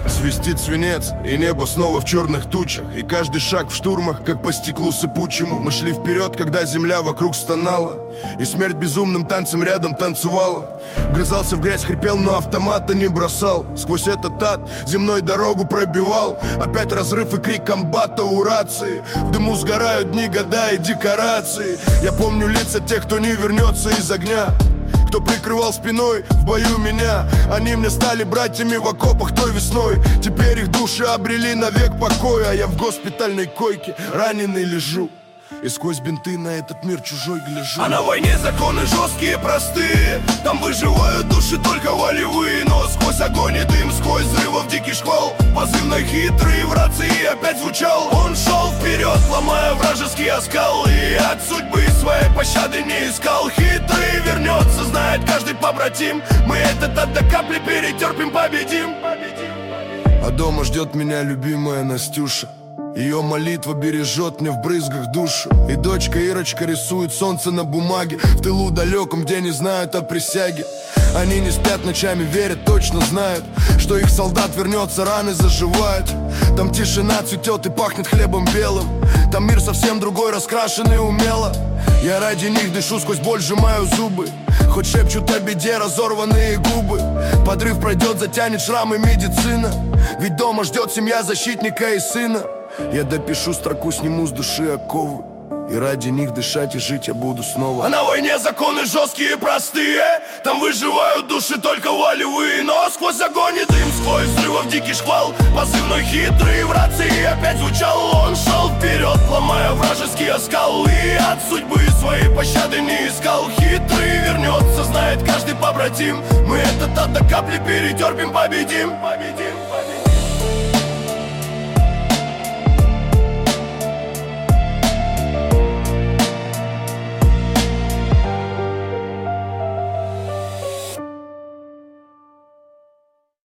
Свистит свинец, и небо снова в черных тучах, и каждый шаг в штурмах, как по стеклу сыпучему. Мы шли вперед, когда земля вокруг стонала, и смерть безумным танцем рядом танцевала. Вгрызался в грязь, хрипел, но автомата не бросал. Сквозь этот ад земной дорогу пробивал. Опять разрыв и крик комбата у рации. В дыму сгорают дни, года и декорации. Я помню лица тех, кто не вернется из огня, кто прикрывал спиной в бою меня. Они мне стали братьями в окопах той весной. Теперь их души обрели навек покоя, а я в госпитальной койке раненый лежу, и сквозь бинты на этот мир чужой гляжу. А на войне законы жесткие, простые. Там выживают души только волевые. Но сквозь огонь и дым, сквозь взрывов дикий шквал, позывной хитрый в рации опять звучал. Он шел вперед, ломая вражеский оскал, и от судьбы своей пощады не искал. Хитрый вернется, знает каждый побратим. Мы этот ад до капли перетерпим, победим. А дома ждет меня любимая Настюша. Ее молитва бережет мне в брызгах душу. И дочка Ирочка рисует солнце на бумаге в тылу далеком, где не знают о присяге. Они не спят ночами, верят, точно знают, что их солдат вернется, раны заживают. Там тишина цветет и пахнет хлебом белым. Там мир совсем другой, раскрашенный умело. Я ради них дышу, сквозь боль сжимаю зубы. Хоть шепчут о беде разорванные губы. Подрыв пройдет, затянет шрамы медицина. Ведь дома ждет семья защитника и сына. Я допишу строку, сниму с души оковы, и ради них дышать и жить я буду снова. А на войне законы жесткие и простые. Там выживают души только волевые. Но сквозь огонь и дым, сквозь взрывов дикий шквал, позывной хитрый в рации опять звучал. Он шел вперед, ломая вражеский оскал, и от судьбы своей пощады не искал. Хитрый вернется, знает каждый побратим. Мы этот ад до капли перетерпим, победим.